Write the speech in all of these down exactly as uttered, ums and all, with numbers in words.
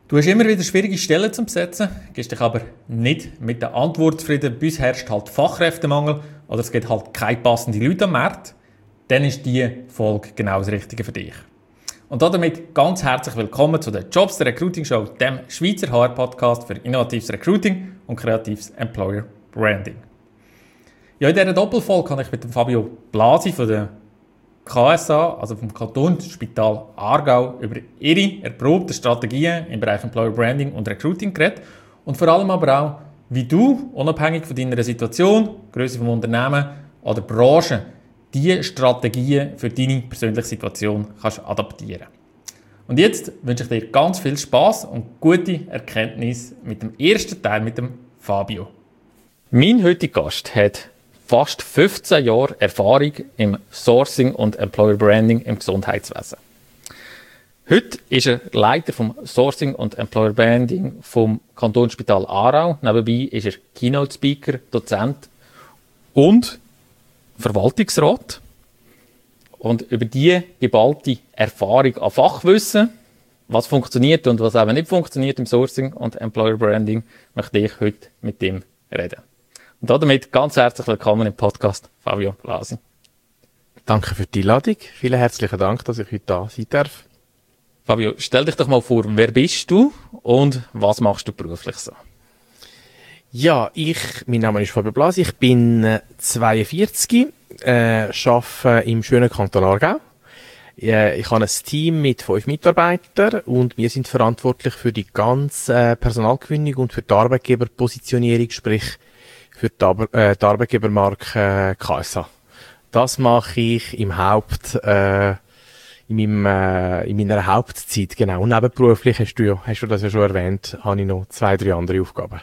Du hast immer wieder schwierige Stellen zu besetzen, gibst dich aber nicht mit der Antwort zufrieden, bei uns herrscht halt Fachkräftemangel oder es gibt halt keine passenden Leute am Markt, dann ist diese Folge genau das Richtige für dich. Und damit ganz herzlich willkommen zu der Jobs der Recruiting Show, dem Schweizer H R-Podcast für innovatives Recruiting und kreatives Employer Branding. Ja, in dieser Doppelfolge habe ich mit dem Fabio Blasi von der K S A, also vom Kantonsspital Aargau, über ihre erprobten Strategien im Bereich Employer Branding und Recruiting geredet und vor allem aber auch, wie du, unabhängig von deiner Situation, Größe des Unternehmens oder Branche, diese Strategien für deine persönliche Situation kannst adaptieren. Und jetzt wünsche ich dir ganz viel Spass und gute Erkenntnis mit dem ersten Teil mit dem Fabio. Mein heutiger Gast hat fast fünfzehn Jahre Erfahrung im Sourcing und Employer Branding im Gesundheitswesen. Heute ist er Leiter vom Sourcing und Employer Branding vom Kantonsspital Aarau. Nebenbei ist er Keynote Speaker, Dozent und Verwaltungsrat. Und über diese geballte Erfahrung an Fachwissen, was funktioniert und was eben nicht funktioniert im Sourcing und Employer Branding, möchte ich heute mit ihm reden. Und damit ganz herzlich willkommen im Podcast, Fabio Blasi. Danke für die Einladung. Vielen herzlichen Dank, dass ich heute da sein darf. Fabio, stell dich doch mal vor, wer bist du und was machst du beruflich so? Ja, ich, mein Name ist Fabio Blasi, ich bin zweiundvierzig, äh, arbeite im schönen Kanton Aargau. Äh, ich habe ein Team mit fünf Mitarbeitern und wir sind verantwortlich für die ganze äh, Personalgewinnung und für die Arbeitgeberpositionierung, sprich für die, Ar- äh, die Arbeitgebermarke äh, K S A. Das mache ich im Haupt, äh, in, meinem, äh, in meiner Hauptzeit, genau. Und nebenberuflich, hast du, ja, hast du das ja schon erwähnt, habe ich noch zwei, drei andere Aufgaben.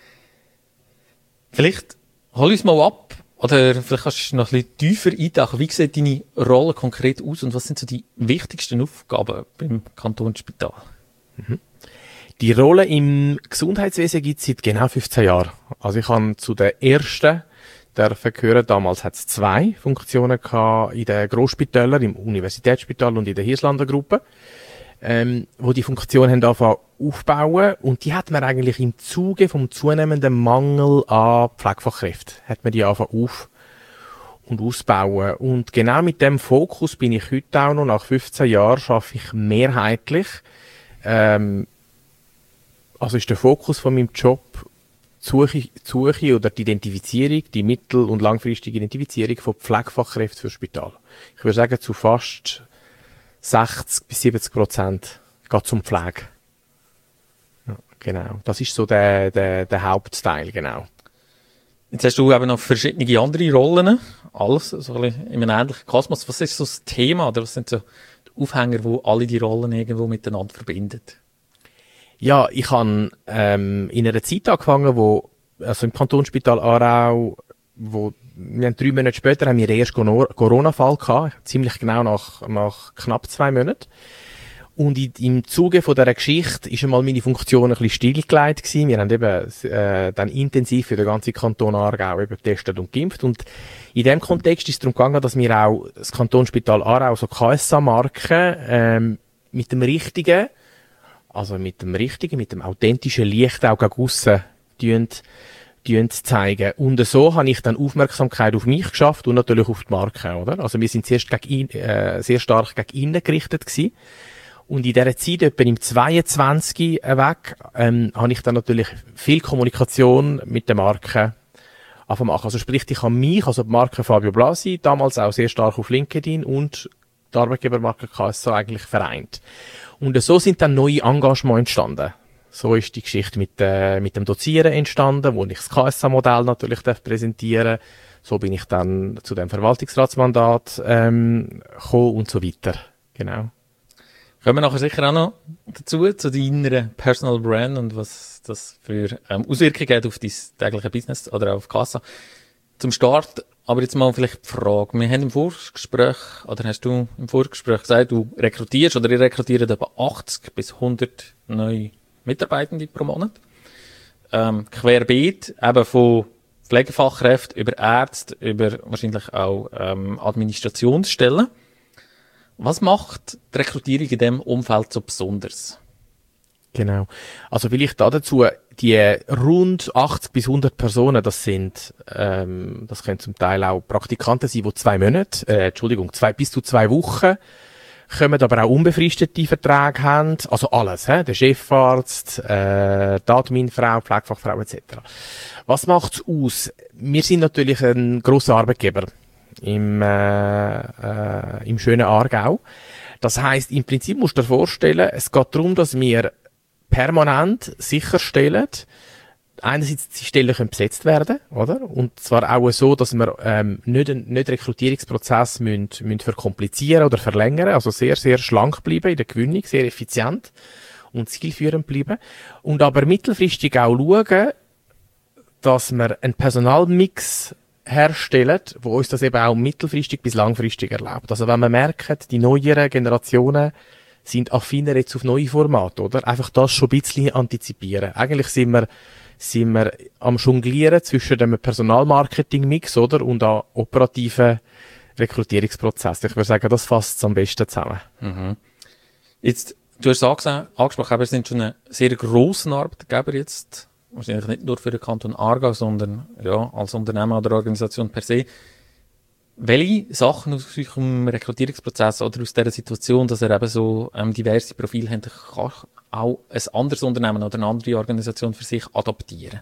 Vielleicht hol uns mal ab, oder vielleicht kannst du noch ein bisschen tiefer eintauchen. Wie sieht deine Rolle konkret aus und was sind so die wichtigsten Aufgaben beim Kantonsspital? Mhm. Die Rolle im Gesundheitswesen gibt es seit genau fünfzehn Jahren. Also ich habe zu den ersten dürfen gehören. Damals hat es zwei Funktionen gehabt in den Grossspitälern, im Universitätsspital und in der Hirslander Gruppe, ähm, wo die Funktionen haben angefangen aufbauen. Und die hat man eigentlich im Zuge vom zunehmenden Mangel an Pflegefachkräften, hat man die angefangen auf und ausbauen. Und genau mit dem Fokus bin ich heute auch noch, nach fünfzehn Jahren, arbeite ich mehrheitlich, ähm, also ist der Fokus von meinem Job die Suche, die Suche oder die Identifizierung, die mittel- und langfristige Identifizierung von Pflegefachkräften für Spital. Ich würde sagen, zu fast sechzig bis siebzig Prozent geht zum Pflege. Ja, genau. Das ist so der, der, der Hauptteil, genau. Jetzt hast du eben noch verschiedene andere Rollen, alles so ein bisschen in einem ähnlichen Kosmos. Was ist so das Thema oder was sind so die Aufhänger, die alle die Rollen irgendwo miteinander verbinden? Ja, ich habe ähm, in einer Zeit angefangen, wo, also im Kantonsspital Aarau, wo, wir haben drei Monate später haben wir den ersten Corona-Fall gehabt, ziemlich genau nach, nach knapp zwei Monaten. Und in, im Zuge von dieser Geschichte ist einmal meine Funktion ein bisschen stillgelegt gewesen. Wir haben eben äh, dann intensiv für den ganzen Kanton Aargau eben getestet und geimpft. Und in dem Kontext ist es darum gegangen, dass wir auch das Kantonsspital Aarau, so K S A-Marken, ähm, mit dem richtigen Also mit dem richtigen, mit dem authentischen Licht auch gegen aussen zeigen. Und so habe ich dann Aufmerksamkeit auf mich geschafft und natürlich auf die Marke, oder? Also wir sind zuerst gegen ihn, äh, sehr stark gegen innen gerichtet gewesen. Und in dieser Zeit, etwa im zweiundzwanzig weg, ähm, habe ich dann natürlich viel Kommunikation mit der Marke angefangen machen. Also sprich, ich habe mich, also die Marke Fabio Blasi, damals auch sehr stark auf LinkedIn und die Arbeitgebermarke K S A eigentlich vereint. Und so sind dann neue Engagements entstanden. So ist die Geschichte mit, äh, mit dem Dozieren entstanden, wo ich das K S A-Modell natürlich darf präsentieren. So bin ich dann zu dem Verwaltungsratsmandat ähm, gekommen und so weiter. Genau. Kommen wir nachher sicher auch noch dazu, zu deiner Personal Brand und was das für ähm, Auswirkungen hat auf dein tägliche Business oder auf Kassa. Zum Start, aber jetzt mal vielleicht die Frage. Wir haben im Vorgespräch, oder hast du im Vorgespräch gesagt, du rekrutierst oder ihr rekrutiert etwa achtzig bis hundert neue Mitarbeitende pro Monat. Ähm, querbeet, eben von Pflegefachkräften über Ärzte, über wahrscheinlich auch ähm, Administrationsstellen. Was macht die Rekrutierung in diesem Umfeld so besonders? Genau. Also vielleicht da dazu, die rund achtzig bis hundert Personen, das sind, ähm, das können zum Teil auch Praktikanten sein, die zwei Monate, äh, Entschuldigung, zwei bis zu zwei Wochen kommen, aber auch unbefristete Verträge haben, also alles, he? Der Chefarzt, äh, die Adminfrau, Pflegefachfrau et cetera. Was macht's aus? Wir sind natürlich ein grosser Arbeitgeber im, äh, äh, im schönen Aargau. Das heisst, im Prinzip musst du dir vorstellen, es geht darum, dass wir permanent sicherstellen, einerseits die Stellen können besetzt werden, oder? Und zwar auch so, dass wir ähm, nicht einen nicht Rekrutierungsprozess müssen, müssen verkomplizieren oder verlängern, also sehr, sehr schlank bleiben in der Gewinnung, sehr effizient und zielführend bleiben. Und aber mittelfristig auch schauen, dass wir einen Personalmix herstellen, wo uns das eben auch mittelfristig bis langfristig erlaubt. Also wenn man merkt, die neueren Generationen sind affiner jetzt auf neue Formate, oder? Einfach das schon ein bisschen antizipieren. Eigentlich sind wir, sind wir am Jonglieren zwischen dem Personalmarketing-Mix, oder? Und am operativen Rekrutierungsprozess. Ich würde sagen, das fasst es am besten zusammen. Mhm. Jetzt, du hast es angesprochen, wir sind schon ein sehr grosser Arbeitgeber jetzt. Wahrscheinlich nicht nur für den Kanton Aargau, sondern, ja, als Unternehmen oder Organisation per se. Welche Sachen aus eurem Rekrutierungsprozess oder aus dieser Situation, dass ihr eben so ähm, diverse Profile habt, kann auch ein anderes Unternehmen oder eine andere Organisation für sich adaptieren?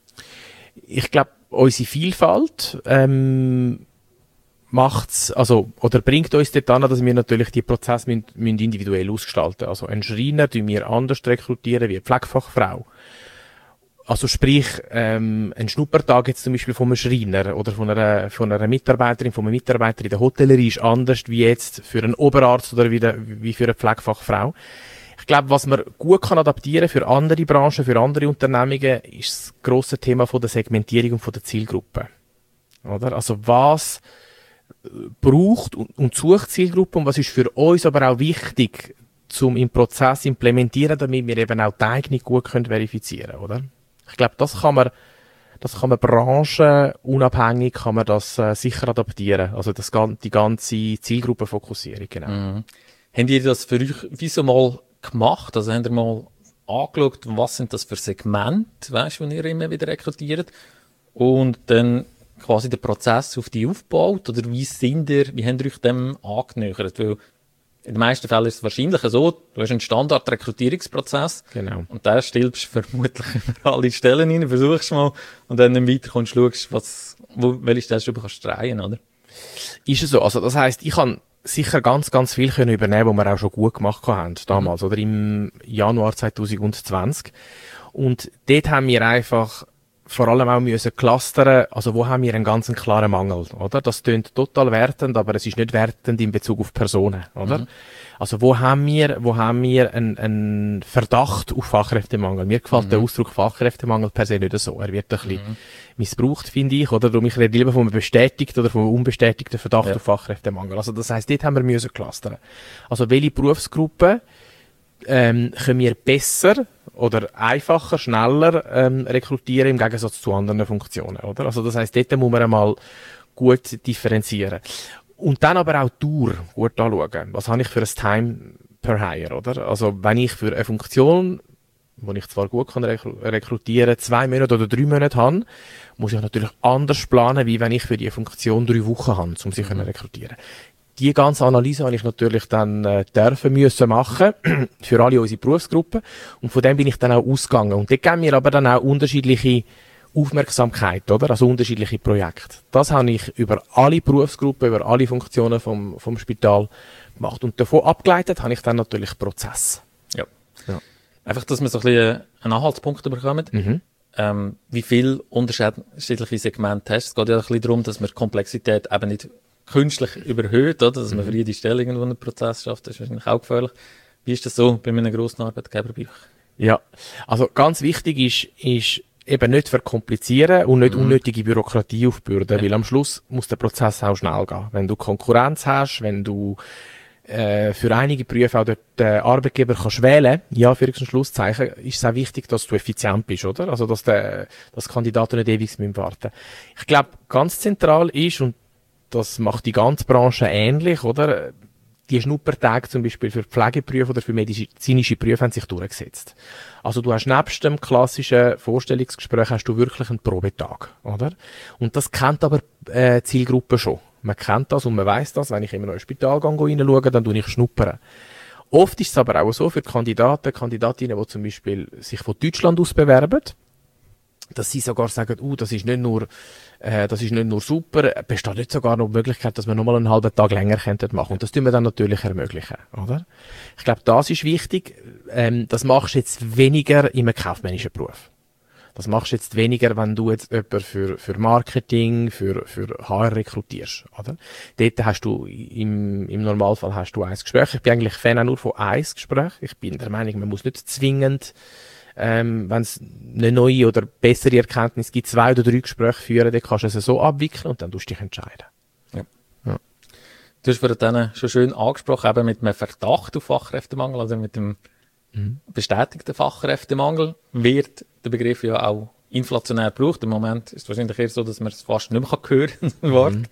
Ich glaube, unsere Vielfalt ähm, macht's, also, oder bringt uns dort an, dass wir natürlich die Prozesse müssen, müssen individuell ausgestalten. Also einen Schreiner tun wir anders rekrutieren wie eine Pflegefachfrau. Also sprich, ähm, ein Schnuppertag jetzt zum Beispiel von einem Schreiner oder von einer, von einer Mitarbeiterin, von einem Mitarbeiter in der Hotellerie ist anders wie jetzt für einen Oberarzt oder wie, der, wie für eine Pflegefachfrau. Ich glaube, was man gut kann adaptieren für andere Branchen, für andere Unternehmungen, ist das grosse Thema von der Segmentierung und von der Zielgruppe. Oder? Also was braucht und sucht Zielgruppe und was ist für uns aber auch wichtig, zum im Prozess implementieren, damit wir eben auch die Eignung gut können verifizieren, oder? Ich glaube, das kann man, das kann man branchenunabhängig, kann man das äh, sicher adaptieren. Also das, die ganze Zielgruppenfokussierung, genau. Mhm. Habt ihr das für euch wie so mal gemacht? Also habt ihr mal angeschaut, was sind das für Segmente, weißt du, die ihr immer wieder rekrutiert? Und dann quasi den Prozess auf die aufgebaut? Oder wie sind ihr, wie habt ihr euch dem angenähert? Weil in den meisten Fällen ist es wahrscheinlich so, du hast einen Standard-Rekrutierungsprozess. Genau. Und da stellst du vermutlich über alle Stellen rein, versuchst mal und dann weiter kommst, schaust, was, wo, welche Stellschrauben kannst du drehen, oder? Ist es so. Also, das heisst, ich kann sicher ganz, ganz viel können übernehmen, was wir auch schon gut gemacht haben, damals, mhm. oder im Januar zwanzig zwanzig. Und dort haben wir einfach vor allem auch müssen clustern, also wo haben wir einen ganz klaren Mangel, oder? Das klingt total wertend, aber es ist nicht wertend in Bezug auf Personen, oder? Mhm. Also wo haben wir, wo haben wir einen, einen Verdacht auf Fachkräftemangel? Mir gefällt mhm. der Ausdruck Fachkräftemangel per se nicht so. Er wird ein bisschen mhm. missbraucht, finde ich, oder? Darum ich rede lieber von einem bestätigten oder von einem unbestätigten Verdacht ja. auf Fachkräftemangel. Also das heisst, dort haben wir müssen clustern. Also welche Berufsgruppen ähm, können wir besser oder einfacher, schneller ähm, rekrutieren im Gegensatz zu anderen Funktionen, oder? Also das heisst, dort muss man einmal gut differenzieren. Und dann aber auch die Dauer gut anschauen. Was habe ich für ein Time per Hire, oder? Also wenn ich für eine Funktion, die ich zwar gut kann rekrutieren, zwei Monate oder drei Monate habe, muss ich natürlich anders planen, wie wenn ich für die Funktion drei Wochen habe, um sie mhm. rekrutieren. Die ganze Analyse habe ich natürlich dann äh, dürfen müssen machen für alle unsere Berufsgruppen und von dem bin ich dann auch ausgegangen. Und dort geben wir aber dann auch unterschiedliche Aufmerksamkeit, oder? Also unterschiedliche Projekte. Das habe ich über alle Berufsgruppen, über alle Funktionen vom, vom Spital gemacht. Und davon abgeleitet habe ich dann natürlich Prozess. Ja. ja. Einfach, dass wir so ein bisschen einen Anhaltspunkt bekommen. Mhm. Ähm, wie viele unterschiedliche Segmente hast. Es geht ja ein bisschen darum, dass man die Komplexität eben nicht künstlich überhöht, oder? Dass man für jede Stelle irgendwo einen Prozess schafft, das ist wahrscheinlich auch gefährlich. Wie ist das so bei einem grossen Arbeitgeber bei euch? Ja, also ganz wichtig ist, ist eben nicht verkomplizieren und nicht mhm. unnötige Bürokratie aufbürden, ja. weil am Schluss muss der Prozess auch schnell gehen. Wenn du Konkurrenz hast, wenn du äh, für einige Berufe auch dort den Arbeitgeber kannst wählen, ja, für ein Schlusszeichen, ist es auch wichtig, dass du effizient bist, oder? Also, dass der, dass Kandidaten nicht ewig müssen warten. Ich glaube, ganz zentral ist, und das macht die ganze Branche ähnlich, oder? die Schnuppertage zum Beispiel für Pflegeberufe oder für medizinische Berufe haben sich durchgesetzt. Also du hast nebst dem klassischen Vorstellungsgespräch hast du wirklich einen Probetag, oder? Und das kennt aber äh, Zielgruppe schon. Man kennt das und man weiss das, wenn ich in ein Spital gehe, reinschaue, dann tue ich schnuppern. Oft ist es aber auch so für Kandidaten, Kandidatinnen, die zum Beispiel sich von Deutschland aus bewerben, dass sie sogar sagen, uh, das ist nicht nur, äh, das ist nicht nur super, besteht nicht sogar noch die Möglichkeit, dass wir nochmal einen halben Tag länger könnten machen. Und das tun wir dann natürlich ermöglichen, oder? Ich glaube, das ist wichtig. Ähm, das machst du jetzt weniger in einem kaufmännischen Beruf. Das machst du jetzt weniger, wenn du jetzt jemanden für, für Marketing, für, für H R rekrutierst, oder? Dort hast du, im, im Normalfall hast du ein Gespräch. Ich bin eigentlich Fan auch nur von ein Gespräch. Ich bin der Meinung, man muss nicht zwingend, ähm, wenn es eine neue oder bessere Erkenntnis gibt, zwei oder drei Gespräche führen, dann kannst du es so abwickeln und dann tust du dich entscheiden. Ja. Ja. Du hast vorhin schon schön angesprochen, eben mit einem Verdacht auf Fachkräftemangel, also mit dem mhm. bestätigten Fachkräftemangel wird der Begriff ja auch inflationär gebraucht. Im Moment ist es wahrscheinlich eher so, dass man es fast nicht mehr hören kann. Mhm.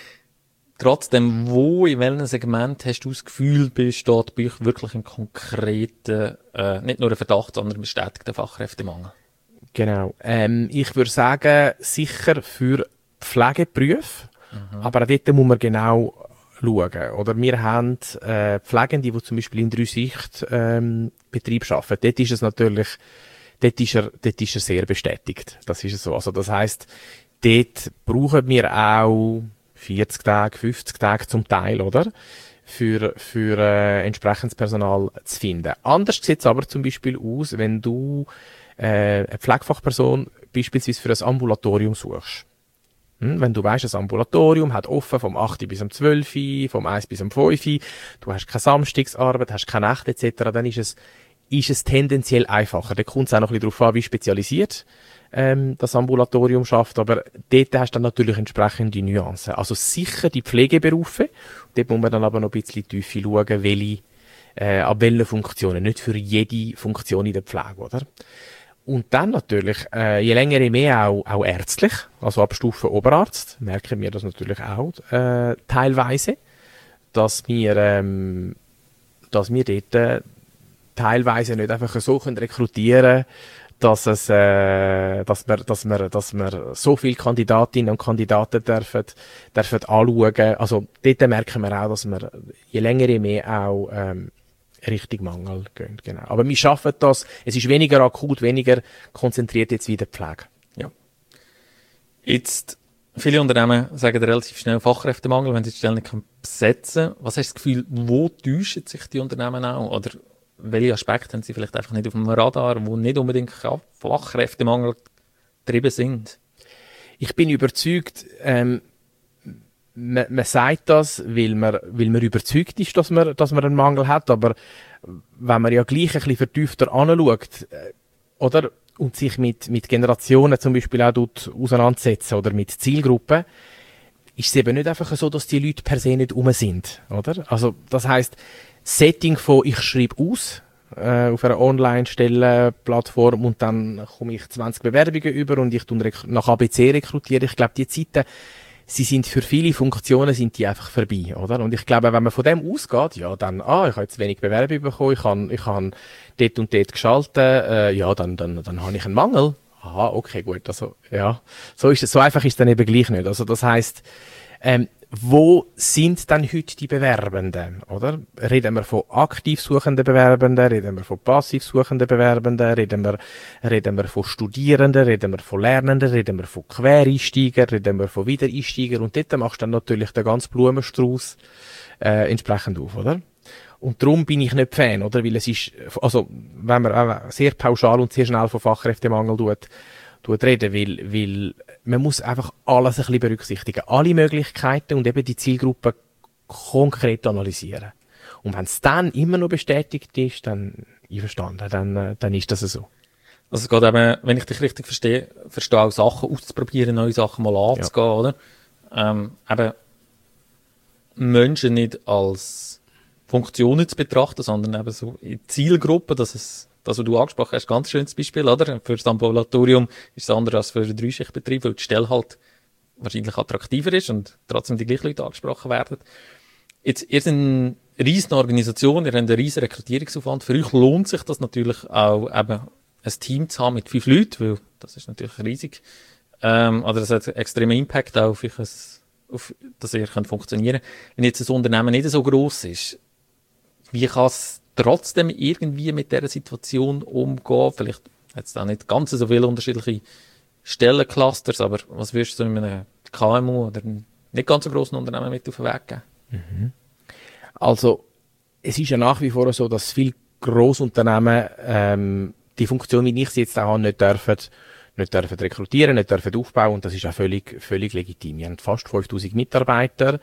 Trotzdem, wo, in welchem Segment hast du das Gefühl, besteht bei euch wirklich ein konkreter, äh, nicht nur ein Verdacht, sondern ein bestätigter Fachkräftemangel? Genau. Ähm, ich würde sagen, sicher für Pflegeberufe, mhm. aber auch dort muss man genau schauen. Oder wir haben äh, Pflegende, die zum Beispiel in Drei-Sicht ähm, Betrieb arbeiten. Dort ist es natürlich, dort ist er, dort ist er sehr bestätigt. Das ist so. Also das heisst, dort brauchen wir auch vierzig Tage, fünfzig Tage zum Teil, oder? Für, für äh, entsprechendes Personal zu finden. Anders sieht es aber zum Beispiel aus, wenn du äh, eine Pflegefachperson beispielsweise für ein Ambulatorium suchst. Hm? Wenn du weißt, das Ambulatorium hat offen vom acht bis um zwölf, vom eins bis um fünf, du hast keine Samstagsarbeit, hast keine Nacht et cetera, dann ist es, ist es tendenziell einfacher. Da kommt es auch noch ein bisschen darauf an, wie spezialisiert ähm, das Ambulatorium schafft, aber dort hast du dann natürlich entsprechende Nuancen. Also sicher die Pflegeberufe, dort muss man dann aber noch ein bisschen tiefer schauen, welche, äh, ab welchen Funktionen, nicht für jede Funktion in der Pflege, oder? Und dann natürlich, äh, je länger, je mehr auch, auch ärztlich, also ab Stufe Oberarzt, merken wir das natürlich auch äh, teilweise, dass wir, ähm, dass wir dort äh, teilweise nicht einfach so können rekrutieren, dass es, äh, dass wir, dass wir, dass wir so viele Kandidatinnen und Kandidaten dürfen, dürfen anschauen. Also dort merken wir auch, dass wir je länger, je mehr auch ähm, Richtung Mangel gehen. Genau. Aber wir schaffen das. Es ist weniger akut, weniger konzentriert jetzt wie der Pflege. Ja. Jetzt viele Unternehmen sagen relativ schnell Fachkräftemangel, wenn sie die Stelle nicht besetzen können. Was hast du das Gefühl, wo täuschen sich die Unternehmen auch? Oder welche Aspekte haben sie vielleicht einfach nicht auf dem Radar, wo nicht unbedingt Fachkräftemangel getrieben sind? Ich bin überzeugt, ähm, man, man sagt das, weil man, weil man überzeugt ist, dass man, dass man einen Mangel hat, aber wenn man ja gleich ein bisschen vertiefter anschaut, äh, oder, und sich mit, mit Generationen zum Beispiel auch dort auseinandersetzen oder mit Zielgruppen, ist es eben nicht einfach so, dass die Leute per se nicht rum sind, oder? Also, das heisst, Setting von ich schreibe aus äh, auf einer Online-Stelle-Plattform und dann komme ich zwanzig Bewerbungen über und ich tue nach A B C rekrutieren. Ich glaube, die Zeiten, sie sind für viele Funktionen sind die einfach vorbei, oder? Und ich glaube, wenn man von dem ausgeht, ja, dann, ah, ich habe jetzt wenig Bewerbungen bekommen, ich habe, ich habe dort und dort geschaltet, äh, ja, dann, dann, dann habe ich einen Mangel. Aha, okay, gut, also, ja. So ist es, so einfach ist es dann eben gleich nicht. Also, das heisst, ähm, wo sind dann heute die Bewerbenden, oder? Reden wir von aktiv suchenden Bewerbenden, reden wir von passiv suchenden Bewerbenden, reden wir, reden wir von Studierenden, reden wir von Lernenden, reden wir von Quereinsteigern, reden wir von Wiedereinsteigern und dort machst du dann natürlich den ganzen Blumenstrauß äh, entsprechend auf, oder? Und darum bin ich nicht Fan, oder? Weil es ist, also, wenn man äh, sehr pauschal und sehr schnell von Fachkräftemangel tut, tut reden, weil, weil man muss einfach alles ein bisschen berücksichtigen. Alle Möglichkeiten und eben die Zielgruppe konkret analysieren. Und wenn es dann immer noch bestätigt ist, dann einverstanden, dann, dann ist das so. Also es geht eben, wenn ich dich richtig verstehe, verstehe auch Sachen auszuprobieren, neue Sachen mal anzugehen, ja. Oder? Ähm, eben Menschen nicht als Funktionen zu betrachten, sondern eben so in Zielgruppen, dass es das, was du angesprochen hast, ganz schönes Beispiel, oder? Für das Ambulatorium ist es anders als für einen Dreischichtbetrieb, weil die Stelle halt wahrscheinlich attraktiver ist und trotzdem die gleichen Leute angesprochen werden. Jetzt, ihr seid eine riesen Organisation, ihr habt einen riesen Rekrutierungsaufwand. Für euch lohnt sich das natürlich auch, eben ein Team zu haben mit fünf Leuten, weil das ist natürlich riesig. Ähm, oder das hat einen extremen Impact auch auf, euch, auf dass ihr könnt funktionieren könnt. Wenn jetzt ein Unternehmen nicht so gross ist, wie kann es trotzdem irgendwie mit dieser Situation umgehen? Vielleicht hat es da nicht ganz so viele unterschiedliche Stellenclusters, aber was würdest du in einem K M U oder einem nicht ganz so grossen Unternehmen mit auf den Weg geben? Mhm. Also, es ist ja nach wie vor so, dass viele Grossunternehmen ähm, die Funktion, wie ich sie jetzt auch habe, nicht dürfen, nicht dürfen rekrutieren, nicht dürfen aufbauen, und das ist auch völlig, völlig legitim. Wir haben fast fünftausend Mitarbeiter.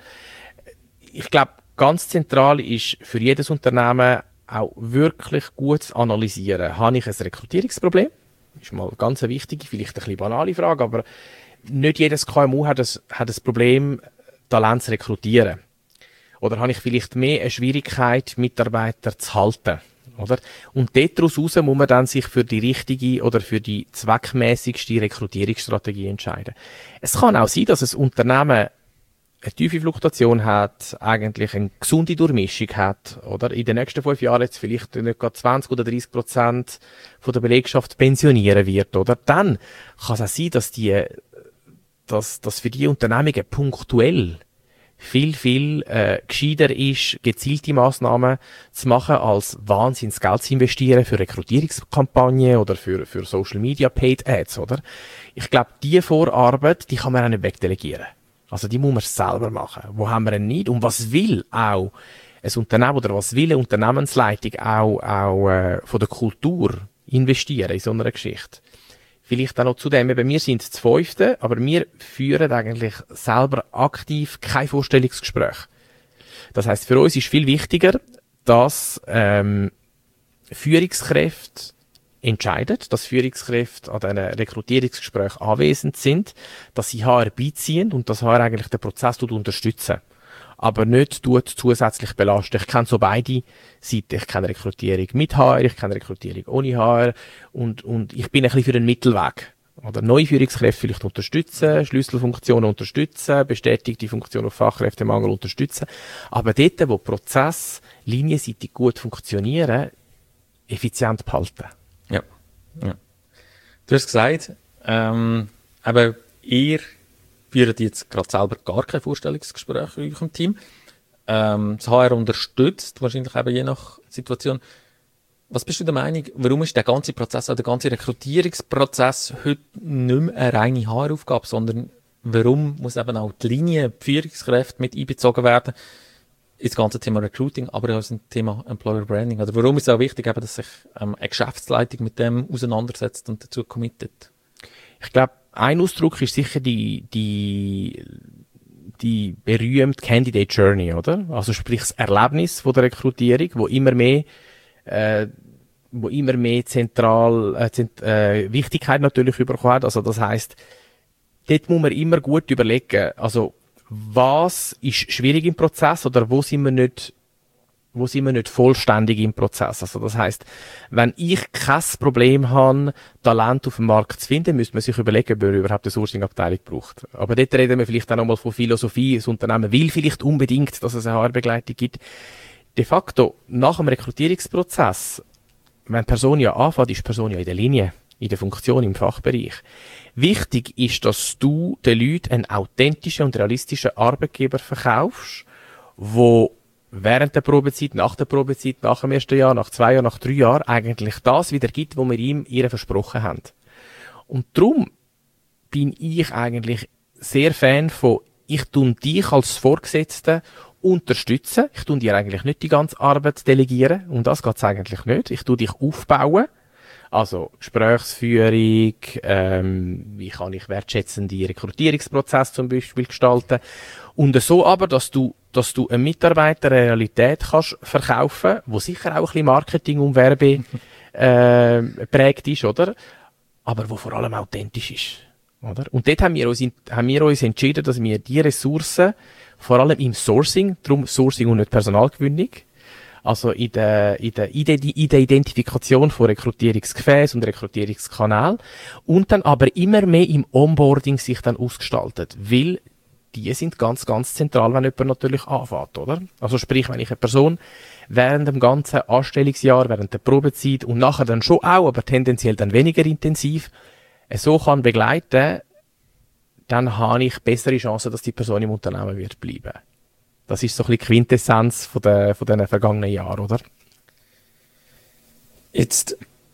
Ich glaube, ganz zentral ist für jedes Unternehmen auch wirklich gut zu analysieren. Habe ich ein Rekrutierungsproblem? Das ist mal ganz eine wichtige, vielleicht ein bisschen banale Frage, aber nicht jedes K M U hat ein, hat ein Problem, Talent zu rekrutieren. Oder habe ich vielleicht mehr eine Schwierigkeit, Mitarbeiter zu halten? Oder? Und daraus muss man dann sich für die richtige oder für die zweckmäßigste Rekrutierungsstrategie entscheiden. Es kann auch sein, dass ein Unternehmen eine tiefe Fluktuation hat, eigentlich eine gesunde Durchmischung hat, oder? In den nächsten fünf Jahren jetzt vielleicht nicht gerade zwanzig oder dreißig Prozent von der Belegschaft pensionieren wird, oder? Dann kann es auch sein, dass die, dass, dass für die Unternehmungen punktuell viel, viel äh, gescheiter ist, gezielte Massnahmen zu machen, als wahnsinns Geld zu investieren für Rekrutierungskampagnen oder für, für Social Media Paid Ads, oder? Ich glaube, die Vorarbeit, die kann man auch nicht wegdelegieren. Also die muss man selber machen. Wo haben wir denn nicht? Und was will auch ein Unternehmen oder was will eine Unternehmensleitung auch, auch äh, von der Kultur investieren in so einer Geschichte? Vielleicht auch noch zu dem, eben, wir sind das Fünfte, aber wir führen eigentlich selber aktiv kein Vorstellungsgespräch. Das heisst, für uns ist viel wichtiger, dass ähm, Führungskräfte entscheiden, dass Führungskräfte an diesen Rekrutierungsgesprächen anwesend sind, dass sie H R beiziehen und dass H R eigentlich den Prozess unterstützen. Aber nicht tut zusätzlich belasten. Ich kenne so beide Seiten. Ich kenne Rekrutierung mit H R, ich kenne Rekrutierung ohne H R und, und ich bin ein bisschen für den Mittelweg. Oder neue Führungskräfte vielleicht unterstützen, Schlüsselfunktionen unterstützen, bestätigte Funktionen auf Fachkräftemangel unterstützen. Aber dort, wo Prozesse linienseitig gut funktionieren, effizient behalten. Ja. ja. Du hast gesagt, ähm, aber ihr führt jetzt gerade selber gar kein Vorstellungsgespräch in eurem Team. Ähm, das H R unterstützt, wahrscheinlich eben je nach Situation. Was bist du der Meinung, warum ist der ganze Prozess, also der ganze Rekrutierungsprozess heute nicht mehr eine reine H R-Aufgabe, sondern warum muss eben auch die Linie, die Führungskräfte mit einbezogen werden ins ganze Thema Recruiting, aber auch ins Thema Employer Branding? Oder warum ist es auch wichtig, eben, dass sich ähm, eine Geschäftsleitung mit dem auseinandersetzt und dazu committet? Ich glaube, ein Ausdruck ist sicher die, die, die berühmte Candidate Journey, oder? Also sprich das Erlebnis von der Rekrutierung, wo immer mehr, äh, wo immer mehr zentral, äh, zent, äh, Wichtigkeit natürlich überkommen hat. Also das heisst, dort muss man immer gut überlegen, also was ist schwierig im Prozess oder wo sind wir nicht, wo sind wir nicht vollständig im Prozess. Also das heisst, wenn ich kein Problem habe, Talent auf dem Markt zu finden, müsste man sich überlegen, ob man überhaupt eine Sourcing-Abteilung braucht. Aber dort reden wir vielleicht auch nochmal von Philosophie. Das Unternehmen will vielleicht unbedingt, dass es eine H R-Begleitung gibt. De facto, nach dem Rekrutierungsprozess, wenn die Person ja anfängt, ist die Person ja in der Linie, in der Funktion, im Fachbereich. Wichtig ist, dass du den Leuten einen authentischen und realistischen Arbeitgeber verkaufst, wo während der Probezeit, nach der Probezeit, nach dem ersten Jahr, nach zwei Jahren, nach drei Jahren eigentlich das wieder gibt, was wir ihm ihr versprochen haben. Und darum bin ich eigentlich sehr Fan von, ich tue dich als Vorgesetzte unterstützen. Ich tue dir eigentlich nicht die ganze Arbeit delegieren. Um das geht's eigentlich nicht. Ich tue dich aufbauen. Also Gesprächsführung, ähm, wie kann ich wertschätzende Rekrutierungsprozesse zum Beispiel gestalten. Und so aber, dass du, dass du einem Mitarbeiter eine Realität kannst verkaufen, wo sicher auch ein bisschen Marketing und Werbe äh, prägt ist, oder? Aber wo vor allem authentisch ist, oder? Und dort haben wir uns, haben wir uns entschieden, dass wir die Ressourcen, vor allem im Sourcing, darum Sourcing und nicht Personalgewinnung, also in der, in der, in der, in der Identifikation von Rekrutierungsgefäßen und Rekrutierungskanälen und dann aber immer mehr im Onboarding sich dann ausgestaltet, weil die sind ganz, ganz zentral, wenn jemand natürlich anfängt, oder? Also sprich, wenn ich eine Person während dem ganzen Anstellungsjahr, während der Probezeit und nachher dann schon auch, aber tendenziell dann weniger intensiv, äh, so kann begleiten, dann habe ich bessere Chancen, dass die Person im Unternehmen wird bleiben. Das ist so ein bisschen die Quintessenz von den, von den vergangenen Jahren, oder? Jetzt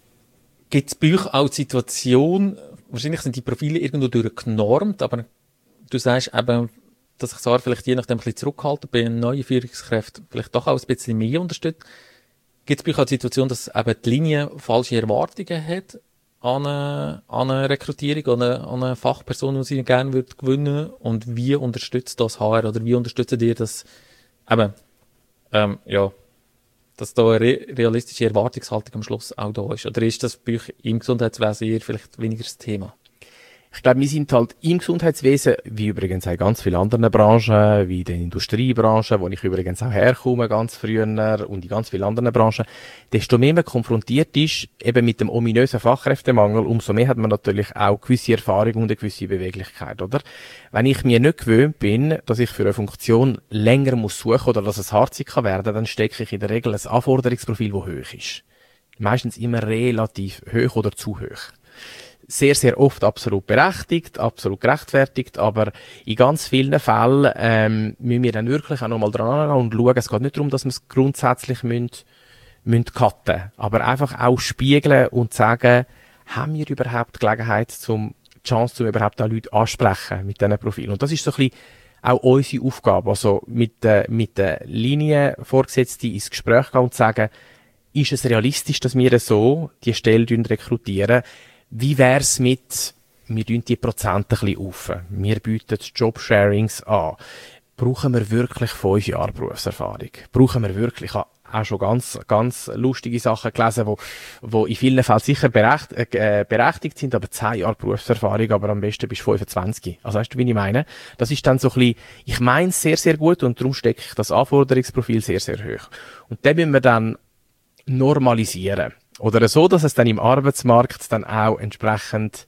gibt es bei euch auch die Situation, wahrscheinlich sind die Profile irgendwo durchgenormt, aber du sagst eben, dass ich Sarah vielleicht je nachdem ein bisschen zurückhalten, bei neuen Führungskräften vielleicht doch auch ein bisschen mehr unterstützt. Gibt es bei euch auch die Situation, dass eben die Linie falsche Erwartungen hat an eine, an eine Rekrutierung, an eine, an eine Fachperson, die sie gerne würde gewinnen? Und wie unterstützt das H R oder wie unterstützt ihr das eben, ähm, ja, dass da eine re- realistische Erwartungshaltung am Schluss auch da ist? Oder ist das bei euch im Gesundheitswesen eher vielleicht weniger das Thema? Ich glaube, wir sind halt im Gesundheitswesen, wie übrigens auch ganz viele andere Branchen, wie in der Industriebranche, wo ich übrigens auch herkomme, ganz früher, und in ganz vielen anderen Branchen, desto mehr man konfrontiert ist, eben mit dem ominösen Fachkräftemangel, umso mehr hat man natürlich auch gewisse Erfahrung und eine gewisse Beweglichkeit, oder? Wenn ich mir nicht gewöhnt bin, dass ich für eine Funktion länger muss suchen oder dass es hart sein kann werden, dann stecke ich in der Regel ein Anforderungsprofil, das hoch ist. Meistens immer relativ hoch oder zu hoch. Sehr, sehr oft absolut berechtigt, absolut gerechtfertigt, aber in ganz vielen Fällen ähm, müssen wir dann wirklich auch nochmal dran angehen und schauen, es geht nicht darum, dass wir es grundsätzlich müssen, müssen cutten, aber einfach auch spiegeln und sagen, haben wir überhaupt Gelegenheit, zum die Chance, um überhaupt auch Leute ansprechen mit diesen Profilen. Und das ist so ein bisschen auch unsere Aufgabe, also mit der, mit der Linienvorgesetzten ins Gespräch gehen und sagen, ist es realistisch, dass wir so die Stelle rekrutieren? Wie wär's mit, wir tun die Prozente ein bisschen auf. Wir bieten Jobsharings an. Brauchen wir wirklich fünf Jahre Berufserfahrung? Brauchen wir wirklich, ich habe auch schon ganz, ganz lustige Sachen gelesen, wo, wo in vielen Fällen sicher berecht, äh, berechtigt sind, aber zehn Jahre Berufserfahrung, aber am besten bis fünfundzwanzig. Also weißt du, wie ich meine? Das ist dann so ein bisschen, ich meine es sehr, sehr gut und darum stecke ich das Anforderungsprofil sehr, sehr hoch. Und dann müssen wir dann normalisieren. Oder so, dass es dann im Arbeitsmarkt dann auch entsprechend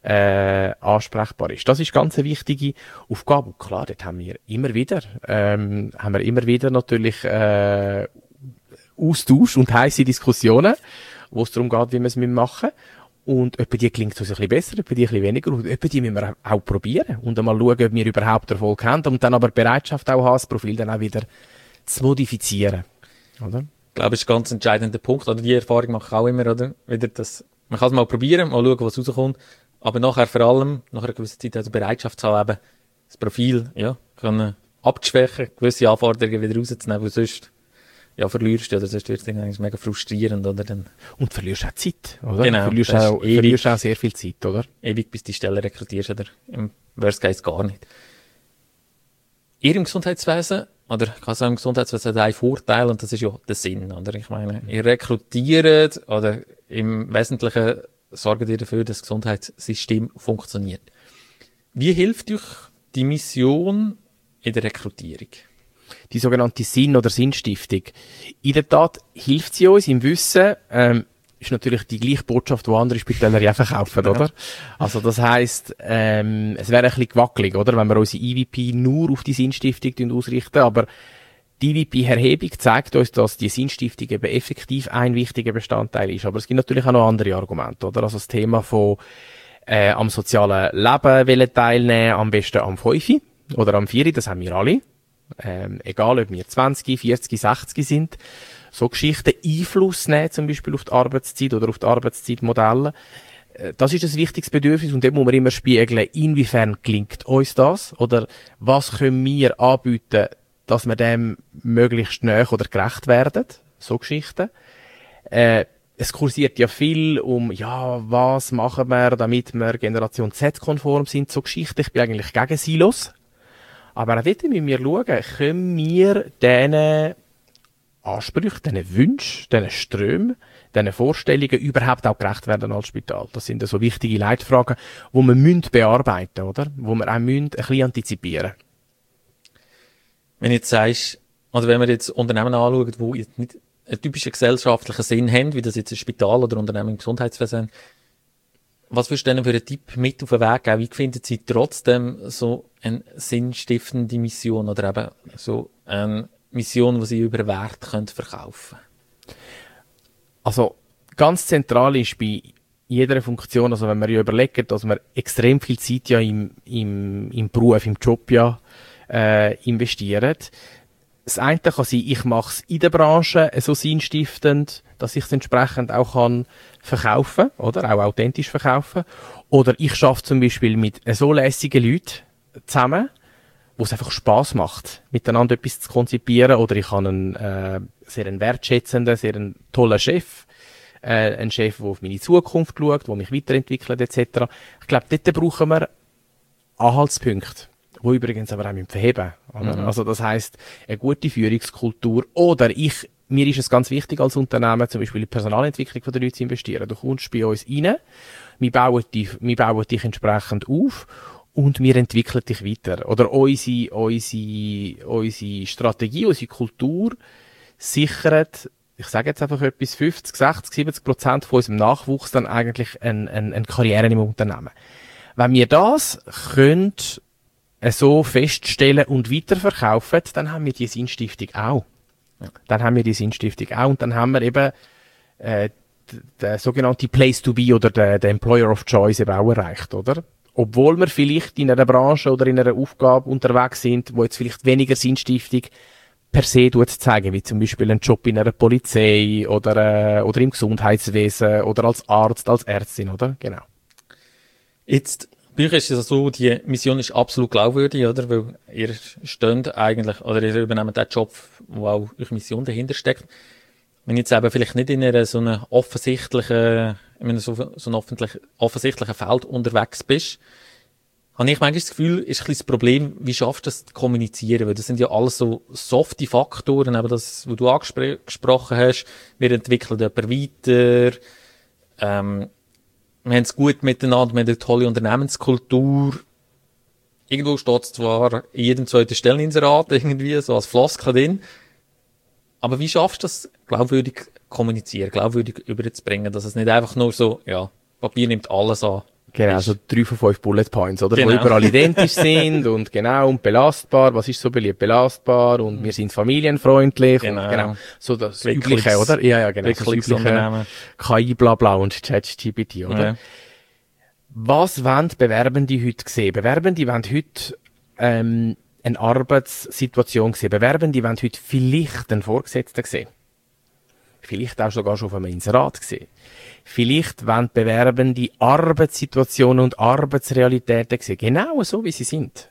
äh, ansprechbar ist. Das ist ganz eine wichtige Aufgabe. Und klar, dort haben wir immer wieder, ähm, haben wir immer wieder natürlich äh, Austausch und heisse Diskussionen, wo es darum geht, wie wir es machen müssen. Und etwa die klingt uns ein bisschen besser, etwa die ein bisschen weniger. Und etwa die müssen wir auch probieren und einmal schauen, ob wir überhaupt Erfolg haben. Und dann aber Bereitschaft auch haben, das Profil dann auch wieder zu modifizieren. Oder? Ich glaube, das ist ein ganz entscheidender Punkt. Oder die Erfahrung mache ich auch immer, oder? Wieder das, man kann es mal probieren, mal schauen, was rauskommt. Aber nachher vor allem, nach einer gewissen Zeit, also Bereitschaft zu haben, das Profil, ja, können abzuschwächen, gewisse Anforderungen wieder rauszunehmen, weil sonst, ja, verlierst du, oder sonst wird es eigentlich mega frustrierend, oder? Dann und verlierst auch Zeit, oder? Genau. Verlierst auch, ewig, verlierst auch sehr viel Zeit, oder? Ewig, bis die Stelle rekrutierst, oder? Im Worst Case gar nicht. Ihr im Gesundheitswesen, oder ich kann sagen, im Gesundheitswesen hat einen Vorteil, und das ist ja der Sinn, oder? Ich meine, ihr rekrutiert, oder im Wesentlichen sorgt ihr dafür, dass das Gesundheitssystem funktioniert. Wie hilft euch die Mission in der Rekrutierung? Die sogenannte Sinn- oder Sinnstiftung. In der Tat hilft sie uns im Wissen, ähm, ist natürlich die gleiche Botschaft, die andere Spitäler ja verkaufen, ja. Oder? Also das heisst, ähm, es wäre ein bisschen gewackelig, oder? Wenn wir unsere I V P nur auf die Sinnstiftung ausrichten, aber die I V P-Erhebung zeigt uns, dass die Sinnstiftung eben effektiv ein wichtiger Bestandteil ist. Aber es gibt natürlich auch noch andere Argumente, oder? Also das Thema von äh, am sozialen Leben wollen teilnehmen, am besten am fünf oder am vier, das haben wir alle. Ähm, egal, ob wir zwanzig, vierzig, sechzig sind. So Geschichten Einfluss nehmen, zum Beispiel auf die Arbeitszeit oder auf die Arbeitszeitmodelle. Das ist ein wichtiges Bedürfnis und dort muss man immer spiegeln, inwiefern gelingt uns das oder was können wir anbieten, dass wir dem möglichst nahe oder gerecht werden. So Geschichten. Äh, es kursiert ja viel um, ja, was machen wir, damit wir Generation Z-konform sind. So Geschichten. Ich bin eigentlich gegen Silos. Aber auch dort müssen wir schauen, können wir diesen Ansprüchen, diesen Wünschen, diesen Strömen, diesen Vorstellungen überhaupt auch gerecht werden als Spital? Das sind so wichtige Leitfragen, die wir müssen bearbeiten, oder? Wo wir auch müssen ein bisschen antizipieren. Wenn du jetzt sagst, also wenn wir jetzt Unternehmen anschauen, die jetzt nicht einen typischen gesellschaftlichen Sinn haben, wie das jetzt ein Spital oder Unternehmen im Gesundheitswesen haben, was würdest du denn für einen Tipp mit auf den Weg geben? Wie finden Sie trotzdem so eine sinnstiftende Mission oder eben so eine Mission, die Sie über Wert können verkaufen können? Also ganz zentral ist bei jeder Funktion, also wenn wir ja überlegen, dass wir extrem viel Zeit ja im, im, im Beruf, im Job ja äh, investieren. Das eine kann sein, ich mache es in der Branche so sinnstiftend, dass ich es entsprechend auch kann verkaufen, oder auch authentisch verkaufen. Oder ich schaffe zum Beispiel mit so lässigen Leuten zusammen, wo es einfach Spass macht, miteinander etwas zu konzipieren. Oder ich habe einen äh, sehr einen wertschätzenden, sehr einen tollen Chef, äh, einen Chef, der auf meine Zukunft schaut, der mich weiterentwickelt et cetera. Ich glaube, dort brauchen wir Anhaltspunkte, wo übrigens aber auch verheben müssen. Mhm. Also das heisst, eine gute Führungskultur oder ich, mir ist es ganz wichtig als Unternehmen, zum Beispiel in die Personalentwicklung der Leute zu investieren. Du kommst bei uns rein, wir bauen dich, wir bauen dich entsprechend auf und wir entwickeln dich weiter. Oder unsere, unsere, unsere Strategie, unsere Kultur sichert, ich sage jetzt einfach etwas, fünfzig, sechzig, siebzig Prozent von unserem Nachwuchs dann eigentlich eine, eine, eine Karriere im Unternehmen. Wenn wir das können, so feststellen und weiterverkaufen, dann haben wir die Sinnstiftung auch. Ja. Dann haben wir die Sinnstiftung auch und dann haben wir eben äh, der sogenannte Place to be oder der, der Employer of Choice eben auch erreicht, oder? Obwohl wir vielleicht in einer Branche oder in einer Aufgabe unterwegs sind, wo jetzt vielleicht weniger Sinnstiftung per se zeigen, wie zum Beispiel ein Job in einer Polizei oder, äh, oder im Gesundheitswesen oder als Arzt, als Ärztin, oder? Genau. Jetzt bei euch ist es so, die Mission ist absolut glaubwürdig, oder? Weil ihr steht eigentlich, oder ihr übernehmt den Job, wo auch eure Mission dahinter steckt. Wenn jetzt eben vielleicht nicht in einer so einer offensichtlichen, in einem so, so einem offentlich, offensichtlichen Feld unterwegs bist, habe ich manchmal das Gefühl, ist ein bisschen das Problem, wie schaffst du das zu kommunizieren? Weil das sind ja alles so softe Faktoren, eben das, was du angesprochen hast. Wir entwickeln jemanden weiter, ähm, wir haben es gut miteinander, wir haben eine tolle Unternehmenskultur. Irgendwo steht es zwar in jedem zweiten Stelleninserat irgendwie, so als Floskel drin. Aber wie schaffst du das, glaubwürdig kommunizieren, glaubwürdig überzubringen, dass es nicht einfach nur so, ja, Papier nimmt alles an. Genau, also drei von fünf Bullet Points, oder? Genau. Wo überall identisch sind und genau, und belastbar. Was ist so beliebt? Belastbar und wir sind familienfreundlich. Genau. Und genau. So das Wirklich Übliche, oder? Ja, ja, genau. Das Übliche K I, bla, bla und ChatGPT, oder? Ja. Was wollen Bewerbende heute sehen? Bewerbende wollen heute, ähm, eine Arbeitssituation sehen. Bewerbende wollen heute vielleicht einen Vorgesetzten sehen. Vielleicht auch sogar schon auf einem Inserat sehen. Vielleicht wollen Bewerbende Arbeitssituationen und Arbeitsrealitäten sehen. Genau so, wie sie sind.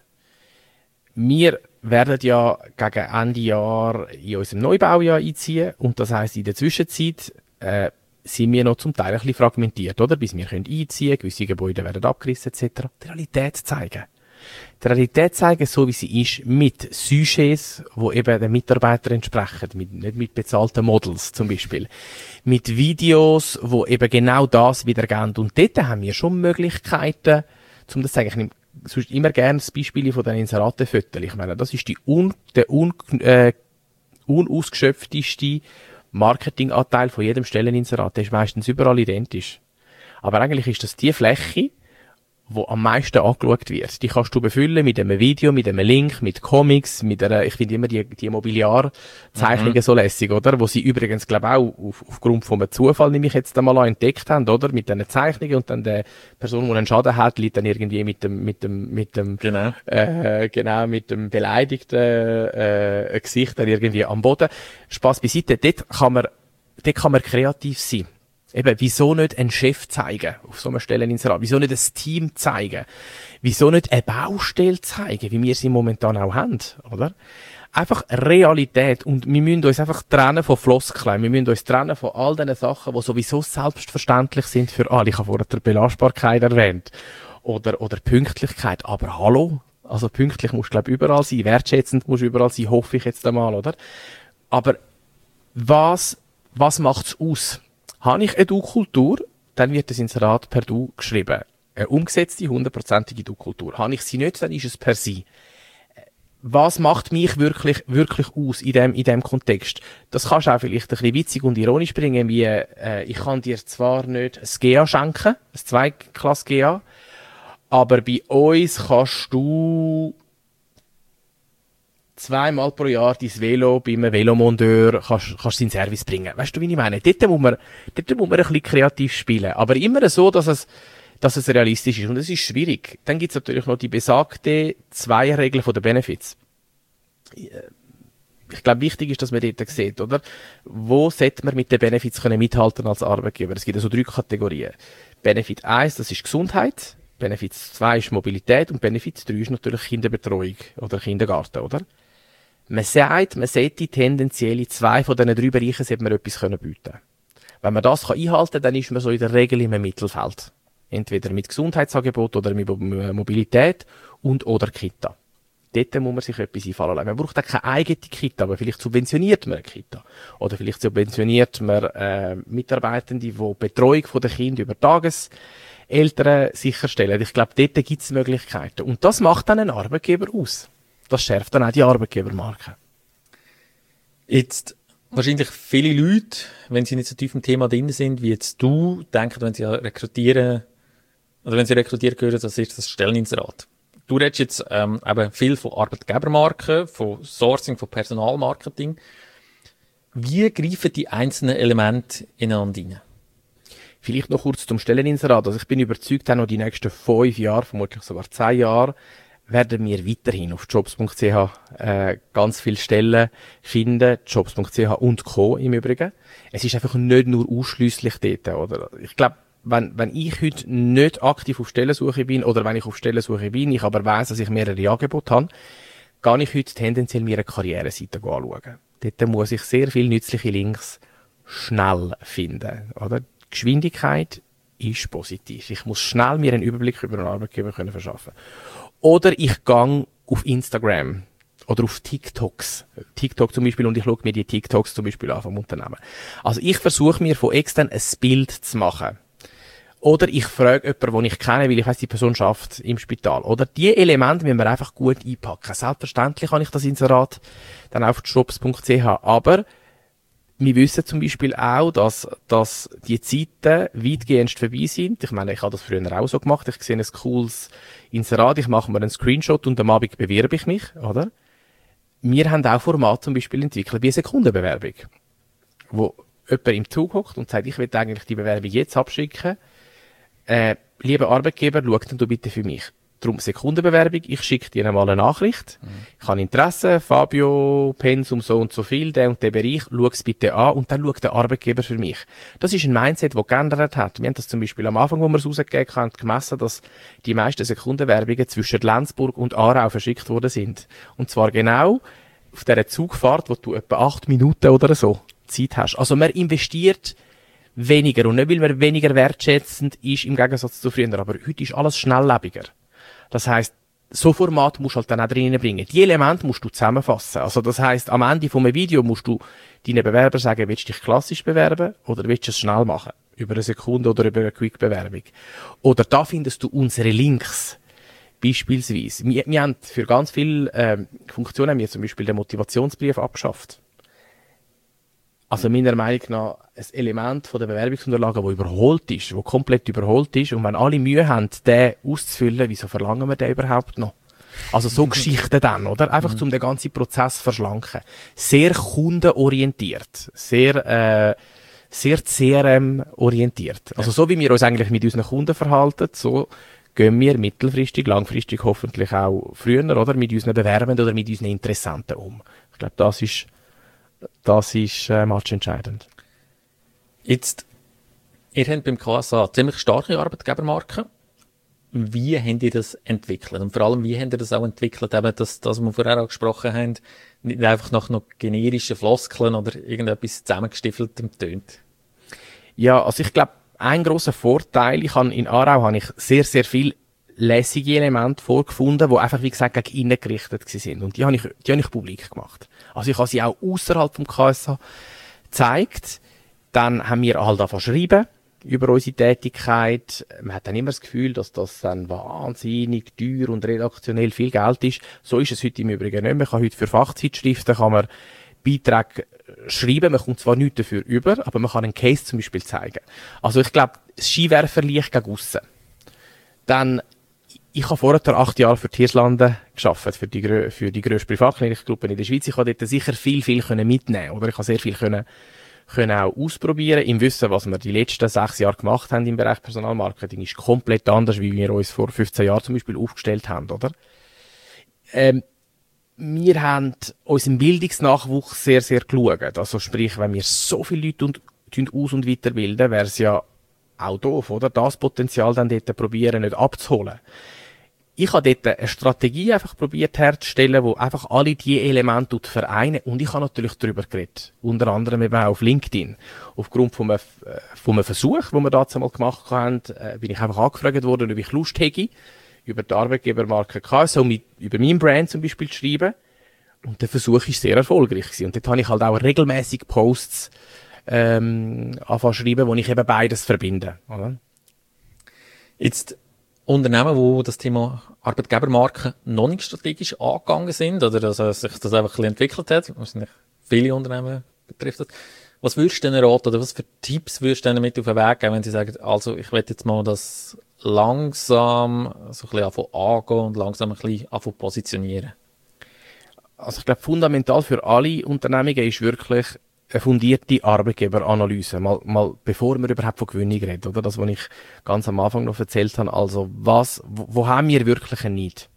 Wir werden ja gegen Ende Jahr in unserem Neubaujahr einziehen. Und das heisst, in der Zwischenzeit, äh, sind wir noch zum Teil ein bisschen fragmentiert, oder? Bis wir können einziehen, gewisse Gebäude werden abgerissen, et cetera. Die Realität zeigen. Die Realität zeigen, so wie sie ist, mit Sujets, die eben den Mitarbeitern entsprechen, mit, nicht mit bezahlten Models zum Beispiel, mit Videos, die eben genau das wiedergeben. Und dort haben wir schon Möglichkeiten, um das zu sagen. Ich nehme sonst immer gerne das Beispiel von den Inseratenfotos. Ich meine, das ist die un, der un, äh, unausgeschöpfteste Marketinganteil von jedem Stelleninserat. Der ist meistens überall identisch. Aber eigentlich ist das die Fläche, wo am meisten angeschaut wird. Die kannst du befüllen mit einem Video, mit einem Link, mit Comics, mit einer, ich finde immer die, die Mobiliarzeichnungen mhm. so lässig, oder? Wo sie übrigens, glaube auch, auf, aufgrund von einem Zufall, nämlich jetzt einmal entdeckt haben, oder? Mit diesen Zeichnungen und dann der Person, die einen Schaden hat, liegt dann irgendwie mit dem, mit dem, mit dem, genau, äh, genau, mit dem beleidigten, äh, Gesicht dann irgendwie am Boden. Spaß beiseite. Dort kann man, dort kann man kreativ sein. Eben, wieso nicht einen Chef zeigen auf so einer Stelleninserat? Wieso nicht ein Team zeigen? Wieso nicht eine Baustelle zeigen, wie wir sie momentan auch haben, oder? Einfach Realität. Und wir müssen uns einfach trennen von Floskeln. Wir müssen uns trennen von all diesen Sachen, die sowieso selbstverständlich sind für alle. Ich habe vorher die Belastbarkeit erwähnt. Oder, oder Pünktlichkeit. Aber hallo? Also pünktlich musst du, glaube ich, überall sein. Wertschätzend musst du überall sein, hoffe ich jetzt einmal, oder? Aber was, was macht's aus? Habe ich eine Du-Kultur, dann wird das Inserat per Du geschrieben. Eine umgesetzte, hundertprozentige Du-Kultur. Habe ich sie nicht, dann ist es per Sie. was macht mich wirklich, wirklich aus in dem, in dem Kontext? Das kannst du auch vielleicht ein bisschen witzig und ironisch bringen, wie, äh, ich kann dir zwar nicht ein G A schenken, ein Zweiklasse G A, aber bei uns kannst du zweimal pro Jahr dein Velo bei einem Velomondeur kannst, kannst in Service bringen. Weißt du, wie ich meine? Dort muss man, dort muss man ein bisschen kreativ spielen. Aber immer so, dass es, dass es realistisch ist. Und es ist schwierig. Dann gibt es natürlich noch die besagte Zweierregel von den Benefits. Ich glaube, wichtig ist, dass man dort sieht, oder? Wo sollte man mit den Benefits können mithalten als Arbeitgeber? Es gibt also drei Kategorien. Benefit eins, das ist Gesundheit. Benefit zwei ist Mobilität. Und Benefit drei ist natürlich Kinderbetreuung oder Kindergarten, oder? Man sagt, man sollte tendenziell in zwei von diesen drei Bereichen sollte man etwas können bieten. Wenn man das kann einhalten kann, dann ist man so in der Regel im Mittelfeld. Entweder mit Gesundheitsangebot oder mit Mobilität und oder Kita. Dort muss man sich etwas einfallen lassen. Man braucht auch keine eigene Kita, aber vielleicht subventioniert man eine Kita. Oder vielleicht subventioniert man äh, Mitarbeitende, die Betreuung der Kinder über Tageseltern sicherstellen. Ich glaube, dort gibt es Möglichkeiten. Und das macht dann einen Arbeitgeber aus. Das schärft dann auch die Arbeitgebermarke. Jetzt wahrscheinlich viele Leute, wenn sie nicht so tief im Thema drin sind, wie jetzt du, denken, wenn sie rekrutieren, oder wenn sie rekrutieren gehören, das ist das Stelleninserat. Du redest jetzt ähm, eben viel von Arbeitgebermarken, von Sourcing, von Personalmarketing. Wie greifen die einzelnen Elemente ineinander rein? Vielleicht noch kurz zum Stelleninserat. Also ich bin überzeugt, auch noch die nächsten fünf Jahre, vermutlich sogar zehn Jahre, werden wir weiterhin auf jobs punkt c h äh, ganz viele Stellen finden, jobs punkt c h und Co. im Übrigen. Es ist einfach nicht nur ausschliesslich dort, oder? Ich glaube, wenn, wenn ich heute nicht aktiv auf Stellensuche bin, oder wenn ich auf Stellensuche bin, ich aber weiss, dass ich mehrere Angebote habe, gehe ich heute tendenziell mir eine Karriereseite anschauen. Dort muss ich sehr viele nützliche Links schnell finden, oder? Die Geschwindigkeit ist positiv. Ich muss schnell mir einen Überblick über einen Arbeitgeber können verschaffen. Oder ich gehe auf Instagram oder auf TikToks. TikTok zum Beispiel, und ich schaue mir die TikToks zum Beispiel an vom Unternehmen. Also ich versuche mir von extern ein Bild zu machen. Oder ich frage jemanden, den ich kenne, weil ich weiss, die Person arbeitet im Spital. Oder die Elemente müssen wir einfach gut einpacken. Selbstverständlich kann ich das Inserat dann auf jobs punkt c h. Aber wir wissen zum Beispiel auch, dass, dass die Zeiten weitgehend vorbei sind. Ich meine, ich habe das früher auch so gemacht. Ich sehe ein cooles Inserat, ich mache mir einen Screenshot und am Abend bewerbe ich mich, oder? Wir haben auch Formate zum Beispiel entwickelt, wie eine Sekundenbewerbung. Wo jemand im Zug hockt und sagt, ich will eigentlich die Bewerbung jetzt abschicken. Äh, lieber Arbeitgeber, schau dann du bitte für mich. Darum Sekundenbewerbung, ich schicke dir einmal eine Nachricht. Mhm. Ich habe Interesse, Fabio, Pensum so und so viel, der und der Bereich, schau es bitte an und dann schaut der Arbeitgeber für mich. Das ist ein Mindset, das geändert hat. Wir haben das zum Beispiel am Anfang, wo wir es rausgegeben haben, gemessen, dass die meisten Sekundenwerbungen zwischen Lenzburg und Aarau verschickt worden sind. Und zwar genau auf dieser Zugfahrt, wo du etwa acht Minuten oder so Zeit hast. Also man investiert weniger und nicht, weil man weniger wertschätzend ist im Gegensatz zu früher, aber heute ist alles schnelllebiger. Das heisst, so Format musst du halt dann auch drinnen bringen. Die Elemente musst du zusammenfassen. Also das heisst, am Ende von einem Video musst du deinen Bewerber sagen, willst du dich klassisch bewerben oder willst du es schnell machen? Über eine Sekunde oder über eine Quick-Bewerbung. Oder da findest du unsere Links. Beispielsweise. Wir, wir haben für ganz viele äh, Funktionen, haben wir zum Beispiel den Motivationsbrief abgeschafft. Also meiner Meinung nach ein Element von der Bewerbungsunterlagen, das überholt ist, das komplett überholt ist. Und wenn alle Mühe haben, den auszufüllen, wieso verlangen wir den überhaupt noch? Also so Geschichten dann, oder? Einfach um den ganzen Prozess zu verschlanken. Sehr kundenorientiert. Sehr, äh, sehr C R M-orientiert. Also so wie wir uns eigentlich mit unseren Kunden verhalten, so gehen wir mittelfristig, langfristig hoffentlich auch früher, oder? Mit unseren Bewerbenden oder mit unseren Interessenten um. Ich glaube, das ist Das ist äh, matchentscheidend. Jetzt, ihr habt beim K S A ziemlich starke Arbeitgebermarken. Wie habt ihr das entwickelt? Und vor allem, wie habt ihr das auch entwickelt, eben das, das was wir vorher auch gesprochen haben, nicht einfach nach noch generischen Floskeln oder irgendetwas zusammengestiefeltem tönt? Ja, also ich glaube, ein grosser Vorteil, ich habe in Aarau habe ich sehr, sehr viel lässige Elemente vorgefunden, die einfach, wie gesagt, gegen innen gerichtet sind. Und die habe ich, die habe ich publik gemacht. Also ich habe sie auch außerhalb vom K S A gezeigt. Dann haben wir halt angefangen zu schreiben. über unsere Tätigkeit. Man hat dann immer das Gefühl, dass das dann wahnsinnig teuer und redaktionell viel Geld ist. So ist es heute im Übrigen nicht. Man kann heute für Fachzeitschriften kann man Beiträge schreiben. Man kommt zwar nichts dafür über, aber man kann einen Case zum Beispiel zeigen. Also ich glaube, das Skiwerferlicht gegen aussen. Dann, ich habe vorher acht Jahre für Tierslanden gearbeitet, für die, grö- für die grösste Privatklinikgruppe in der Schweiz. Ich konnte dort sicher viel, viel mitnehmen, oder? Ich habe sehr viel können, können auch ausprobieren. Im Wissen, was wir die letzten sechs Jahre gemacht haben im Bereich Personalmarketing, ist komplett anders, wie wir uns vor fünfzehn Jahren zum Beispiel aufgestellt haben, oder? Ähm, wir haben unseren Bildungsnachwuchs sehr, sehr geschaut. Also sprich, wenn wir so viele Leute und, aus- und weiterbilden, wäre es ja auch doof, oder? Das Potenzial dann dort probieren, nicht abzuholen. Ich habe dort eine Strategie einfach probiert herzustellen, wo einfach alle diese Elemente vereinen. Und ich habe natürlich darüber geredet. Unter anderem eben auch auf LinkedIn. Aufgrund von einem, von einem Versuch, den wir damals mal gemacht haben, bin ich einfach angefragt worden, ob ich Lust hätte, über die Arbeitgebermarke K S O, mit, über meinen Brand zum Beispiel zu schreiben. Und der Versuch war sehr erfolgreich gewesen. Und dort habe ich halt auch regelmäßig Posts ähm, anfangen zu schreiben, wo ich eben beides verbinde. Oder? Jetzt Unternehmen, wo das Thema Arbeitgebermarke noch nicht strategisch angegangen sind oder also sich das einfach ein bisschen entwickelt hat, wahrscheinlich viele Unternehmen betrifft das. Was würdest du denn raten oder was für Tipps würdest du denn mit auf den Weg geben, wenn sie sagen, also ich will jetzt mal das langsam so ein bisschen anfangen angehen und langsam ein bisschen anfangen positionieren? Also ich glaube, fundamental für alle Unternehmungen ist wirklich eine fundierte Arbeitgeberanalyse. Mal, mal bevor wir überhaupt von Gewinnung reden, oder? Das, was ich ganz am Anfang noch erzählt habe. Also, was, wo, wo haben wir wirklich einen Need?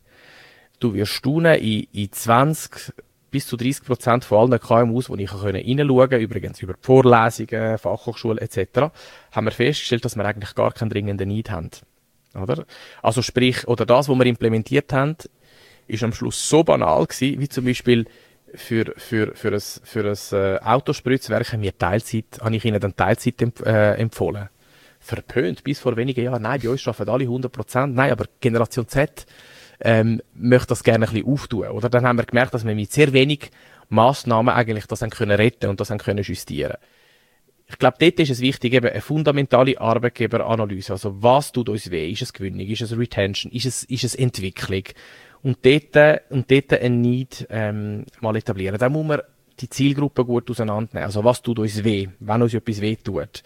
Du wirst staunen, in, in zwanzig bis zu dreißig Prozent von allen K M Us, die ich reinschauen kann, übrigens über die Vorlesungen, Fachhochschulen et cetera, haben wir festgestellt, dass wir eigentlich gar keinen dringenden Need haben. Oder? Also sprich, oder das, was wir implementiert haben, ist am Schluss so banal gewesen, wie zum Beispiel für, für, für ein, für ein äh, Autospritzwerk haben wir Teilzeit, habe ich ihnen dann Teilzeit emp äh, empfohlen. Verpönt, bis vor wenigen Jahren. Nein, bei uns arbeiten alle hundert Prozent. Nein, aber Generation Z ähm, möchte das gerne ein bisschen auftun. Oder? Dann haben wir gemerkt, dass wir mit sehr wenig Massnahmen eigentlich das haben können retten und das haben können justieren. Ich glaube, dort ist es wichtig, eben eine fundamentale Arbeitgeberanalyse. Also, was tut uns weh? Ist es Gewinnung? Ist es Retention? Ist es, ist es Entwicklung? Und dort, und dort ein Need ähm, mal etablieren. Dann muss man die Zielgruppe gut auseinandernehmen. Also, was tut uns weh? Wenn uns etwas weh tut.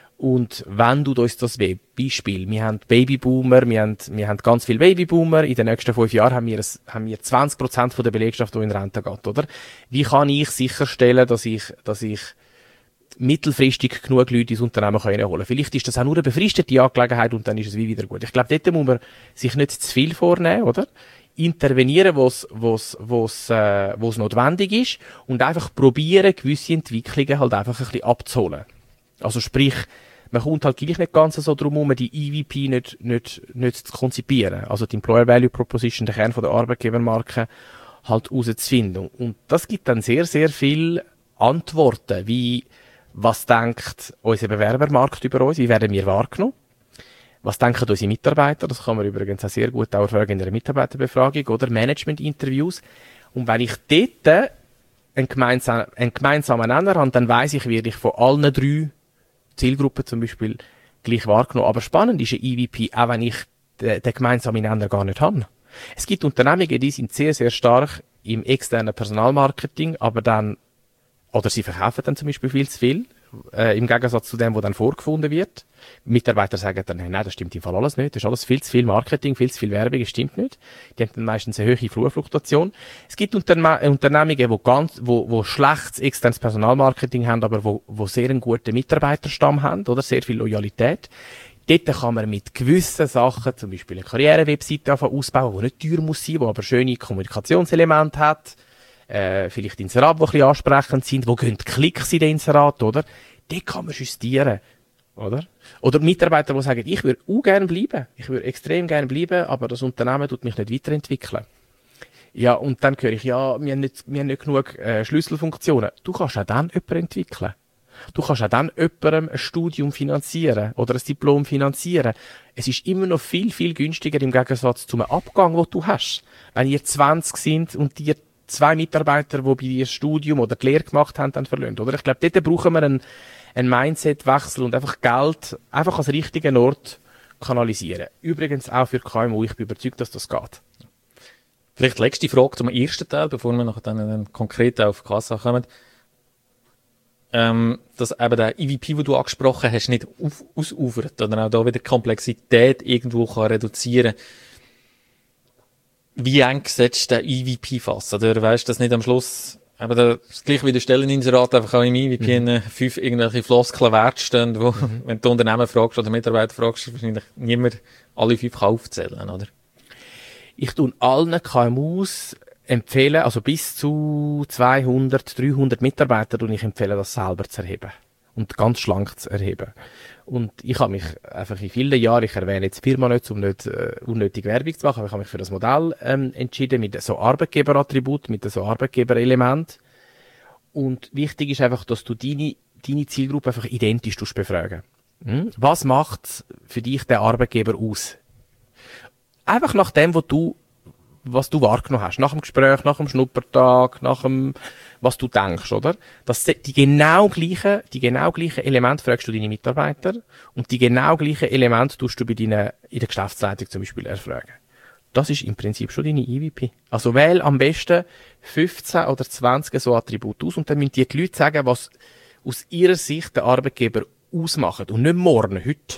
Und wenn tut uns das weh? Beispiel, wir haben Babyboomer, wir haben, wir haben ganz viele Babyboomer. In den nächsten fünf Jahren haben wir, ein, haben wir zwanzig Prozent von der Belegschaft, die in Rente geht, oder? Wie kann ich sicherstellen, dass ich, dass ich mittelfristig genug Leute ins Unternehmen reinholen können? Vielleicht ist das auch nur eine befristete Angelegenheit und dann ist es wie wieder gut. Ich glaube, dort muss man sich nicht zu viel vornehmen, oder? Intervenieren, wo es wo's, wo's, äh, wo's notwendig ist und einfach probieren, gewisse Entwicklungen halt einfach ein bisschen abzuholen. Also sprich, man kommt halt gleich nicht ganz so drum herum, die E V P nicht, nicht, nicht zu konzipieren. Also die Employer Value Proposition, der Kern von der Arbeitgebermarke, halt rauszufinden. Und das gibt dann sehr, sehr viel Antworten, wie was denkt unser Bewerbermarkt über uns, wie werden wir wahrgenommen? Was denken unsere Mitarbeiter? Das kann man übrigens auch sehr gut auch erfragen in einer Mitarbeiterbefragung oder Management-Interviews. Und wenn ich dort einen gemeinsamen, einen gemeinsamen Nenner habe, dann weiss ich, werde ich von allen drei Zielgruppen zum Beispiel gleich wahrgenommen. Aber spannend ist ein E V P, auch wenn ich den, den gemeinsamen Nenner gar nicht habe. Es gibt Unternehmungen, die sind sehr, sehr stark im externen Personalmarketing, aber dann, oder sie verkaufen dann zum Beispiel viel zu viel, äh, im Gegensatz zu dem, was dann vorgefunden wird. Mitarbeiter sagen dann, nein, das stimmt im Fall alles nicht, das ist alles viel zu viel Marketing, viel zu viel Werbung, das stimmt nicht. Die haben dann meistens eine hohe Flurfluktuation. Es gibt Unterne Unternehmungen, die ganz, wo, wo schlechtes externes Personalmarketing haben, aber wo, wo sehr einen guten Mitarbeiterstamm haben, oder sehr viel Loyalität. Dort kann man mit gewissen Sachen, zum Beispiel eine Karriere-Webseite ausbauen, die nicht teuer muss sein, die aber schöne Kommunikationselemente hat, äh, vielleicht Inserate, die ein bisschen ansprechend sind, wo gehen die Klicks in den Inserat, oder? Dort kann man justieren, oder? Oder Mitarbeiter, die sagen, ich würde auch gerne bleiben, ich würde extrem gerne bleiben, aber das Unternehmen tut mich nicht weiterentwickeln. Ja, und dann höre ich, ja, wir haben nicht, wir haben nicht genug äh, Schlüsselfunktionen. Du kannst auch dann jemanden entwickeln. Du kannst auch dann jemandem ein Studium finanzieren oder ein Diplom finanzieren. Es ist immer noch viel, viel günstiger im Gegensatz zu einem Abgang, den du hast. Wenn ihr zwanzig sind und dir zwei Mitarbeiter, die bei dir das Studium oder die Lehre gemacht haben, dann verlassen, oder? Ich glaube, dort brauchen wir einen, einen Mindset-Wechsel und einfach Geld einfach als richtigen Ort kanalisieren. Übrigens auch für K M U. Ich bin überzeugt, dass das geht. Vielleicht letzte Frage zum ersten Teil, bevor wir noch dann, dann konkret auf die Kasse kommen. Ähm, dass eben der E V P, den du angesprochen hast, nicht auf, ausufert oder auch da wieder Komplexität irgendwo kann reduzieren. Wie eng setzt der E V P fast? Oder weißt du, dass nicht am Schluss, eben der, das gleiche wie der Stelleninserat einfach auch im E V P mhm. in fünf irgendwelche Floskeln wert stehen, wo, mhm. wenn du Unternehmen fragst oder Mitarbeiter fragst, wahrscheinlich niemand alle fünf kann aufzählen, oder? Ich tue allen K M Us empfehlen, also bis zu zweihundert, dreihundert Mitarbeiter tue ich empfehlen, das selber zu erheben. Und ganz schlank zu erheben. Und ich habe mich einfach in vielen Jahren, ich erwähne jetzt die Firma nicht, um nicht äh, unnötig Werbung zu machen, aber ich habe mich für das Modell ähm, entschieden, mit so Arbeitgeberattribut, mit so Arbeitgeberelement. Und wichtig ist einfach, dass du deine, deine Zielgruppe einfach identisch befragen. Hm? Was macht für dich der Arbeitgeber aus? Einfach nach dem, was du, was du wahrgenommen hast. Nach dem Gespräch, nach dem Schnuppertag, nach dem, was du denkst, oder? Das, die genau gleichen, die genau gleichen Elemente fragst du deine Mitarbeiter und die genau gleichen Elemente tust du bei deinen, in der Geschäftsleitung zum Beispiel erfragen. Das ist im Prinzip schon deine E V P. Also wähl am besten fünfzehn oder zwanzig so Attribute aus und dann müssen die Leute sagen, was aus ihrer Sicht der Arbeitgeber ausmacht und nicht morgen, heute.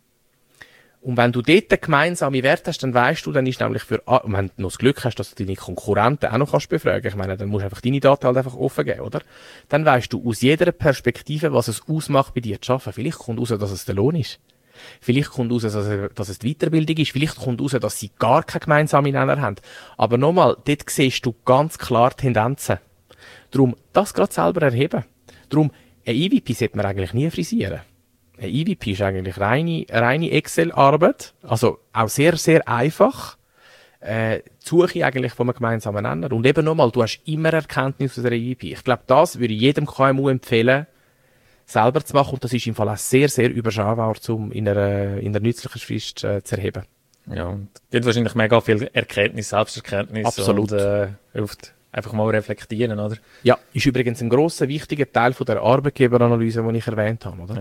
Und wenn du dort einen gemeinsamen Wert hast, dann weisst du, dann ist nämlich für, und wenn du noch das Glück hast, dass du deine Konkurrenten auch noch kannst befragen, ich meine, dann musst du einfach deine Daten halt einfach offen geben, oder? Dann weisst du aus jeder Perspektive, was es ausmacht, bei dir zu arbeiten. Vielleicht kommt raus, dass es der Lohn ist. Vielleicht kommt raus, dass es, dass es die Weiterbildung ist. Vielleicht kommt raus, dass sie gar keine gemeinsamen Nenner haben. Aber nochmal, dort siehst du ganz klar Tendenzen. Darum, das gerade selber erheben. Darum, ein E V P sollte man eigentlich nie frisieren. Ein E V P ist eigentlich reine, reine Excel-Arbeit, also auch sehr, sehr einfach. Äh, die Suche eigentlich von einem gemeinsamen Nenner. Und eben nochmal, du hast immer Erkenntnis aus einer E V P. Ich glaube, das würde ich jedem K M U empfehlen, selber zu machen. Und das ist im Fall auch sehr, sehr überschaubar, um in einer, in einer nützlichen Frist äh, zu erheben. Ja, und es gibt wahrscheinlich mega viel Erkenntnis, Selbsterkenntnis. Absolut. Und äh, hilft einfach mal reflektieren, oder? Ja, ist übrigens ein grosser, wichtiger Teil von der Arbeitgeberanalyse, die ich erwähnt habe, oder? Ja.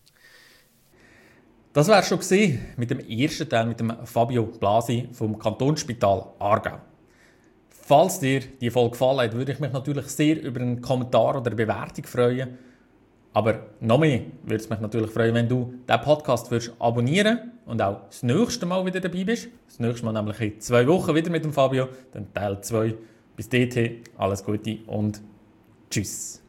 Das war es schon gewesen mit dem ersten Teil mit dem Fabio Blasi vom Kantonsspital Aargau. Falls dir die Folge gefallen hat, würde ich mich natürlich sehr über einen Kommentar oder eine Bewertung freuen. Aber noch mehr würde es mich natürlich freuen, wenn du diesen Podcast würdest abonnieren und auch das nächste Mal wieder dabei bist. Das nächste Mal nämlich in zwei Wochen wieder mit dem Fabio, dann Teil zwei. Bis dahin, alles Gute und tschüss.